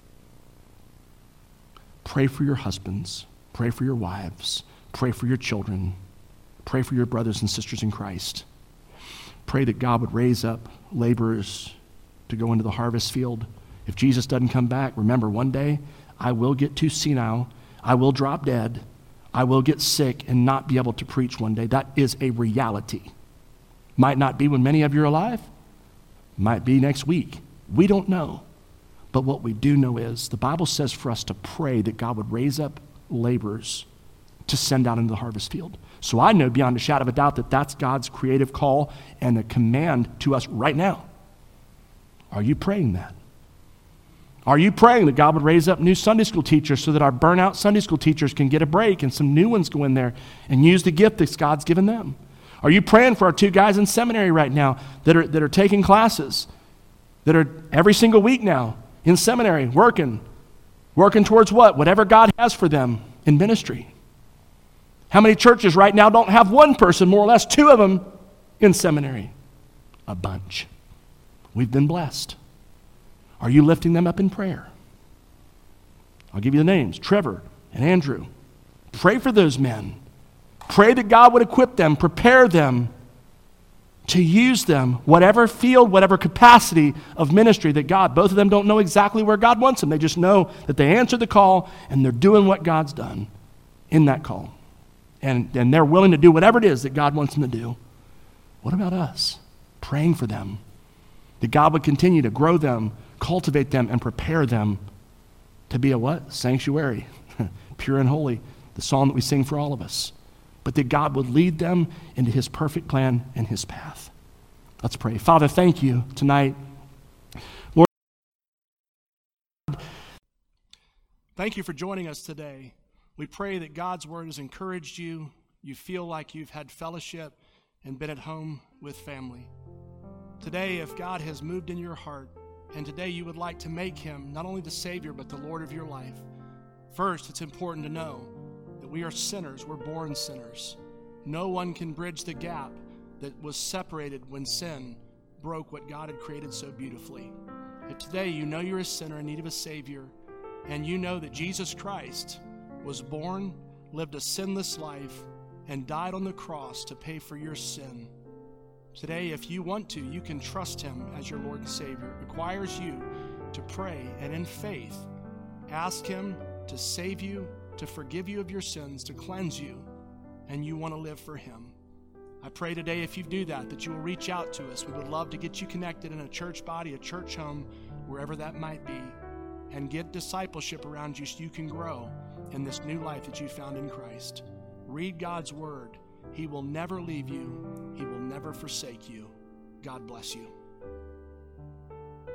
Pray for your husbands. Pray for your wives. Pray for your children. Pray for your brothers and sisters in Christ. Pray that God would raise up laborers to go into the harvest field. If Jesus doesn't come back, remember, one day I will get too senile. I will drop dead. I will get sick and not be able to preach one day. That is a reality. Might not be when many of you are alive. Might be next week. We don't know. But what we do know is the Bible says for us to pray that God would raise up laborers to send out into the harvest field. So I know beyond a shadow of a doubt that that's God's creative call and a command to us right now. Are you praying that? Are you praying that God would raise up new Sunday school teachers so that our burnout Sunday school teachers can get a break and some new ones go in there and use the gift that God's given them? Are you praying for our two guys in seminary right now that are that are taking classes, that are every single week now in seminary, working, working towards what? Whatever God has for them in ministry. How many churches right now don't have one person, more or less two of them, in seminary? A bunch. We've been blessed. Are you lifting them up in prayer? I'll give you the names, Trevor and Andrew. Pray for those men. Pray that God would equip them, prepare them to use them, whatever field, whatever capacity of ministry that God, both of them don't know exactly where God wants them. They just know that they answered the call and they're doing what God's done in that call. And, and they're willing to do whatever it is that God wants them to do. What about us? Praying for them. That God would continue to grow them, cultivate them, and prepare them to be a what? Sanctuary. Pure and holy. The song that we sing for all of us. But that God would lead them into His perfect plan and His path. Let's pray. Father, thank you tonight. Lord, thank you for joining us today. We pray that God's word has encouraged you. You feel like you've had fellowship and been at home with family. Today, if God has moved in your heart, and today you would like to make Him not only the Savior, but the Lord of your life, first, it's important to know that we are sinners. We're born sinners. No one can bridge the gap that was separated when sin broke what God had created so beautifully. If today you know you're a sinner in need of a Savior, and you know that Jesus Christ was born, lived a sinless life, and died on the cross to pay for your sin. Today, if you want to, you can trust Him as your Lord and Savior. It requires you to pray and in faith ask Him to save you, to forgive you of your sins, to cleanse you, and you want to live for Him. I pray today if you do that, that you will reach out to us. We would love to get you connected in a church body, a church home, wherever that might be, and get discipleship around you so you can grow in this new life that you found in Christ. Read God's word. He will never leave you. He will never forsake you. God bless you.